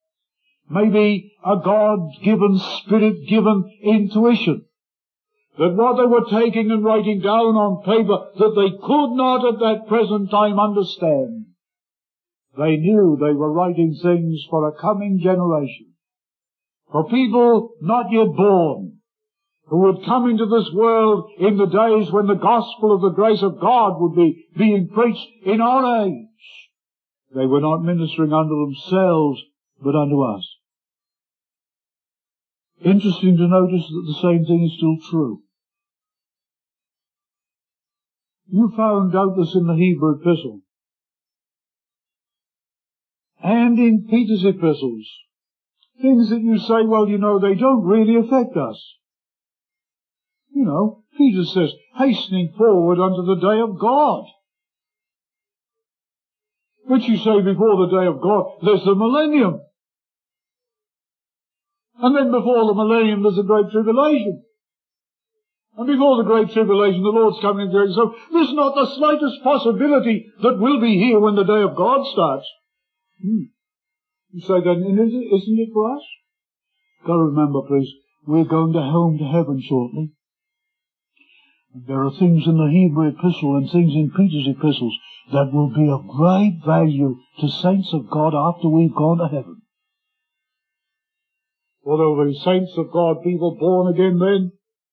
Maybe a God-given, Spirit-given intuition. That what they were taking and writing down on paper that they could not at that present time understand. They knew they were writing things for a coming generation. For people not yet born, who would come into this world in the days when the gospel of the grace of God would be being preached in our age. They were not ministering unto themselves, but unto us. Interesting to notice that the same thing is still true. You found doubtless in the Hebrew epistle, and in Peter's epistles, things that you say, well, you know, they don't really affect us. You know, Peter says, hastening forward unto the day of God. Which you say before the day of God, there's the millennium. And then before the millennium, there's the Great Tribulation. And before the Great Tribulation, the Lord's coming into it. So there's not the slightest possibility that we'll be here when the day of God starts. You say then, isn't it for us? Got to remember, please, we're going home to heaven shortly. There are things in the Hebrew epistle and things in Peter's epistles that will be of great value to saints of God after we've gone to heaven. For there will be saints of God, people born again then,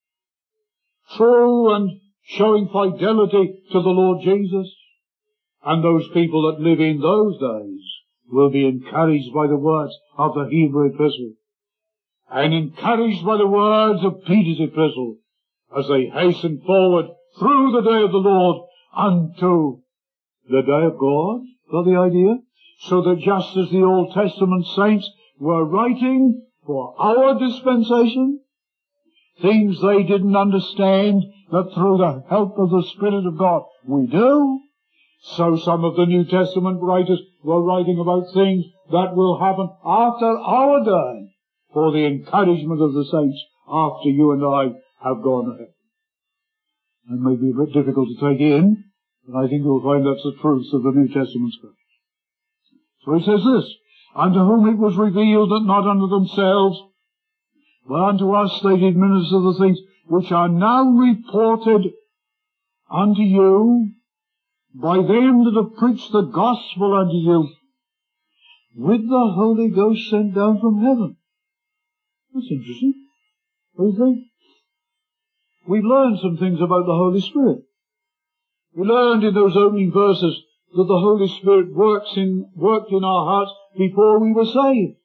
true and showing fidelity to the Lord Jesus. And those people that live in those days will be encouraged by the words of the Hebrew epistle and encouraged by the words of Peter's epistle as they hasten forward through the day of the Lord unto the day of God. Got the idea? So that just as the Old Testament saints were writing for our dispensation, things they didn't understand, that through the help of the Spirit of God we do, so some of the New Testament writers were writing about things that will happen after our day for the encouragement of the saints after you and I have gone ahead. It may be a bit difficult to take in, but I think you'll find that's the truth of the New Testament scripture. So he says this, unto whom it was revealed that not unto themselves, but unto us they did minister the things which are now reported unto you by them that have preached the gospel unto you with the Holy Ghost sent down from heaven. That's interesting. What do you think? We've learned some things about the Holy Spirit. We learned in those opening verses that the Holy Spirit worked in our hearts before we were saved,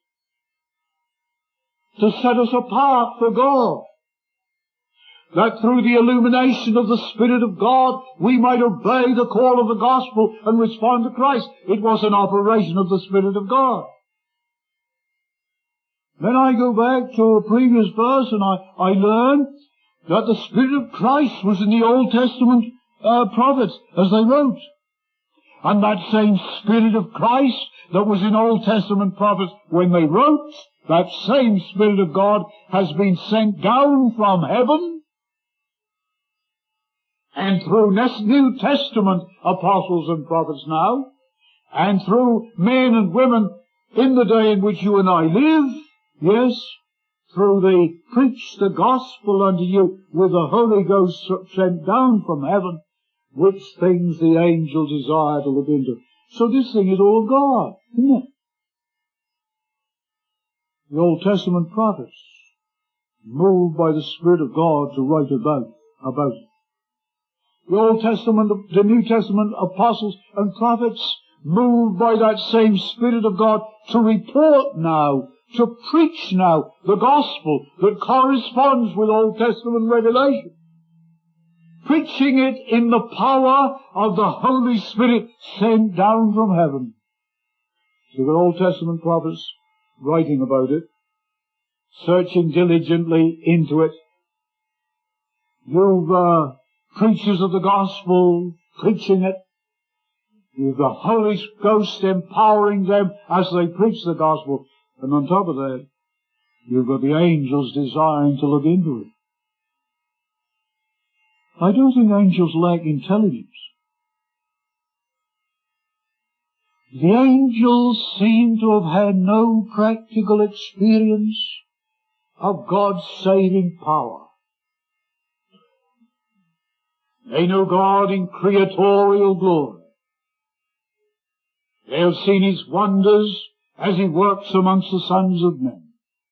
to set us apart for God, that through the illumination of the Spirit of God we might obey the call of the gospel and respond to Christ. It was an operation of the Spirit of God. Then I go back to a previous verse and I learn that the Spirit of Christ was in the Old Testament prophets as they wrote. And that same Spirit of Christ that was in Old Testament prophets when they wrote, that same Spirit of God has been sent down from heaven, and through New Testament apostles and prophets now, and through men and women in the day in which you and I live, yes, through the preach the gospel unto you with the Holy Ghost sent down from heaven, which things the angels desire to look into. So this thing is all God, isn't it? The Old Testament prophets, moved by the Spirit of God to write about it. The New Testament apostles and prophets, moved by that same Spirit of God to report now, to preach now the gospel that corresponds with Old Testament revelation. Preaching it in the power of the Holy Spirit sent down from heaven. So the Old Testament prophets writing about it, searching diligently into it. You've preachers of the gospel preaching it. You've the Holy Ghost empowering them as they preach the gospel. And on top of that, you've got the angels desiring to look into it. I don't think angels lack intelligence. The angels seem to have had no practical experience of God's saving power. They know God in creatorial glory. They have seen His wonders as He works amongst the sons of men.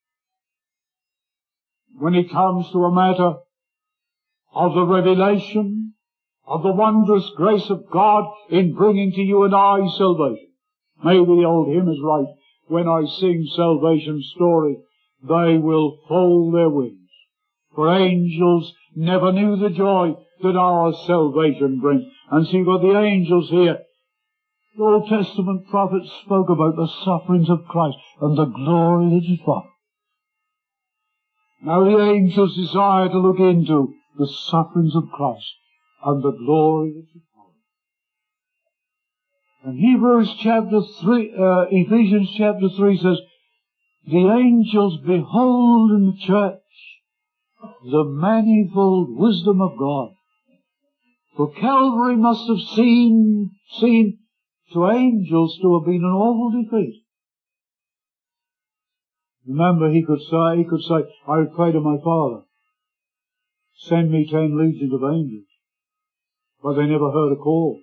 When it comes to a matter of the revelation of the wondrous grace of God in bringing to you and I salvation. Maybe the old hymn is right. When I sing salvation's story, they will fold their wings. For angels never knew the joy that our salvation brings. And see what the angels here, the Old Testament prophets spoke about the sufferings of Christ and the glory that is followed. Now the angels desire to look into the sufferings of Christ and the glory that is followed. And Ephesians chapter 3 says, the angels behold in the church the manifold wisdom of God. For Calvary must have seemed to angels to have been an awful defeat. Remember, he could say, I would pray to my Father, send me 10 legions of angels. But they never heard a call.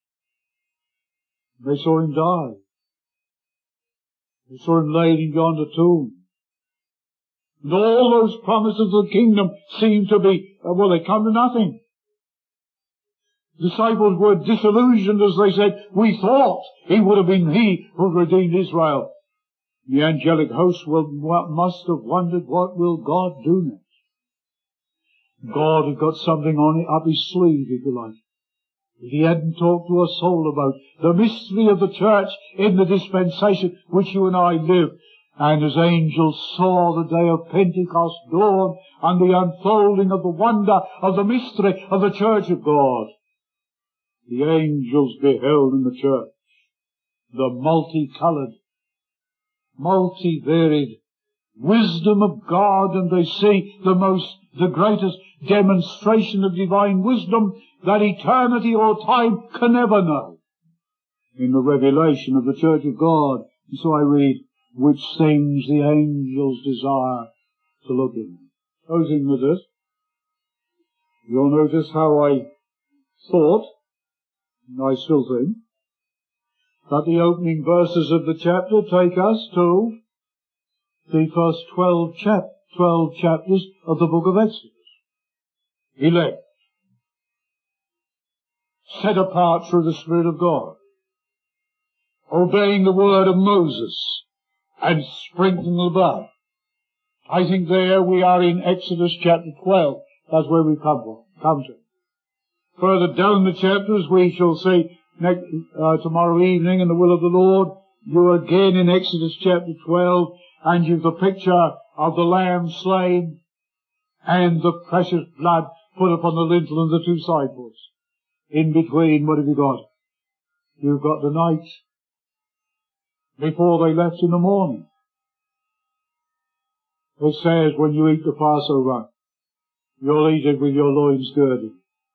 They saw him die. They saw him laid in yonder tomb. And all those promises of the kingdom seemed to be, they come to nothing. The disciples were disillusioned as they said, we thought he would have been he who redeemed Israel. The angelic host must have wondered, what will God do next? God had got something up his sleeve, if you like. He hadn't talked to a soul about the mystery of the church in the dispensation which you and I live. And as angels saw the day of Pentecost dawn and the unfolding of the wonder of the mystery of the church of God, the angels beheld in the church the multicolored, multivaried wisdom of God, and they see the greatest demonstration of divine wisdom that eternity or time can never know in the revelation of the church of God. And so I read, which things the angels desire to look in. Closing with this, you'll notice how I thought, and I still think, that the opening verses of the chapter take us to the first 12 chapters of the book of Exodus. Elect, set apart through the Spirit of God, obeying the word of Moses, and sprinkling the blood. I think there we are in Exodus chapter 12. That's where we come to. Further down the chapters we shall see tomorrow evening in the will of the Lord, you're again in Exodus chapter 12, and you've the picture of the lamb slain and the precious blood put upon the lintel and the 2 sideboards. In between, what have you got? You've got the night before they left in the morning. It says, when you eat the Passover, you'll eat it with your loins girded,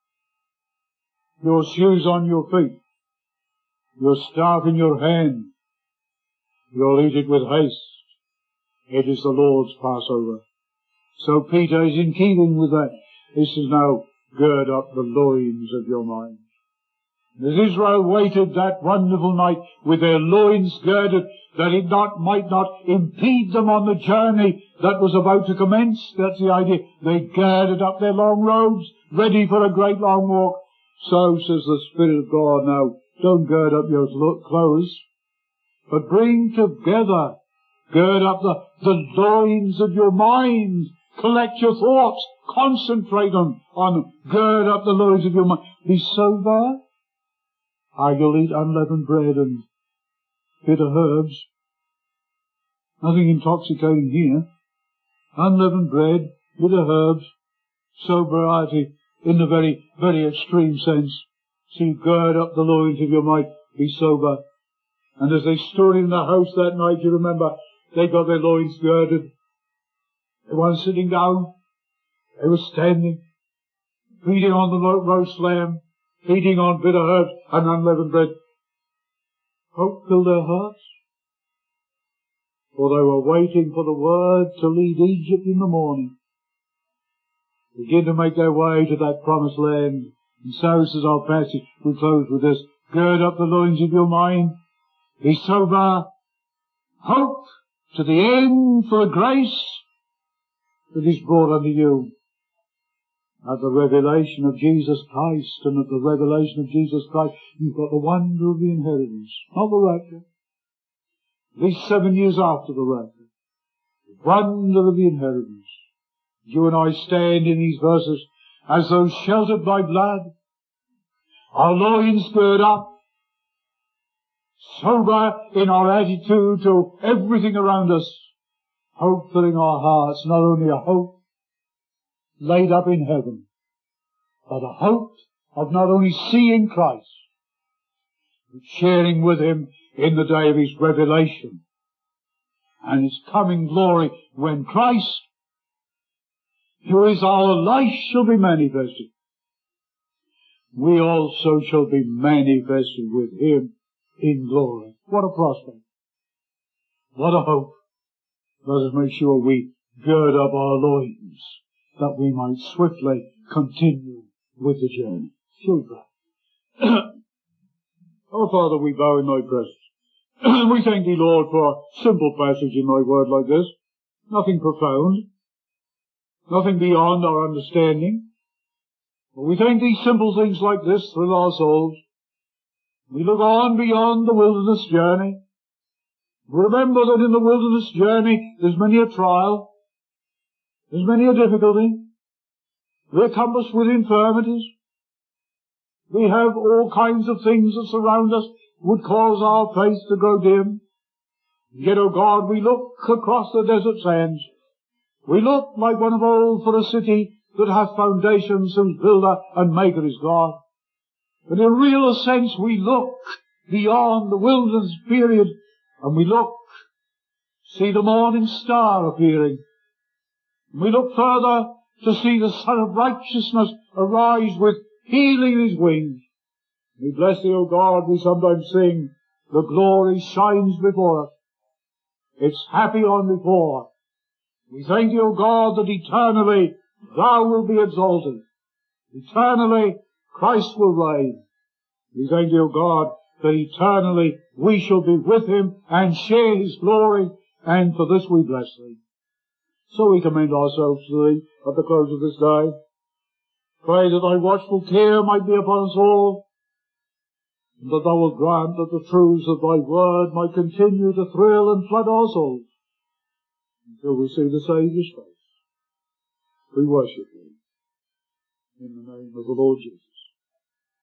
your shoes on your feet, your staff in your hand. You'll eat it with haste. It is the Lord's Passover. So Peter is in keeping with that. He says, now, gird up the loins of your mind. As Israel waited that wonderful night with their loins girded, that it might not impede them on the journey that was about to commence. That's the idea. They girded up their long robes, ready for a great long walk. So says the Spirit of God, now, don't gird up your clothes, but bring together, gird up the loins of your mind. Collect your thoughts, concentrate on gird up the loins of your mind. Be sober. You'll eat unleavened bread and bitter herbs. Nothing intoxicating here. Unleavened bread, bitter herbs, sobriety in the very, very extreme sense. So you gird up the loins of your mind, be sober. And as they stood in the house that night, you remember, they got their loins girded. They weren't sitting down. They were standing, feeding on the roast lamb, feeding on bitter herbs and unleavened bread. Hope filled their hearts, for they were waiting for the word to lead Egypt in the morning, begin to make their way to that promised land. And so says our passage, we close with this, gird up the loins of your mind, be sober, hope to the end for the grace that is brought unto you at the revelation of Jesus Christ. And at the revelation of Jesus Christ, you've got the wonder of the inheritance, not the rapture. At least 7 years after the rapture, the wonder of the inheritance. You and I stand in these verses as though sheltered by blood, our loins girded up, sober in our attitude to everything around us, hope filling our hearts, not only a hope laid up in heaven, but a hope of not only seeing Christ, but sharing with Him in the day of His revelation and His coming glory, when Christ, who is our life, shall be manifested. We also shall be manifested with Him in glory. What a prospect. What a hope. Let us make sure we gird up our loins, that we might swiftly continue with the journey. Children. Our Father, we bow in thy presence. We thank thee, Lord, for a simple passage in thy word like this. Nothing profound. Nothing beyond our understanding. But we thank thee, simple things like this thrill our souls. We look on beyond the wilderness journey. Remember that in the wilderness journey there's many a trial. There's many a difficulty. We're compassed with infirmities. We have all kinds of things that surround us would cause our faith to grow dim. Yet, O God, we look across the desert sands. We look like one of old for a city that hath foundations whose builder and maker is God. But in a real sense we look beyond the wilderness period, and we look, see the morning star appearing. We look further to see the Son of Righteousness arise with healing in his wings. We bless thee, O God. We sometimes sing, the glory shines before us. It's happy on before. We thank thee, O God, that eternally thou wilt be exalted. Eternally Christ will reign. We thank thee, O God, that eternally we shall be with him and share his glory, and for this we bless thee. So we commend ourselves to thee at the close of this day. Pray that thy watchful care might be upon us all, and that thou wilt grant that the truths of thy word might continue to thrill and flood our souls until we see the Saviour's face. We worship thee in the name of the Lord Jesus.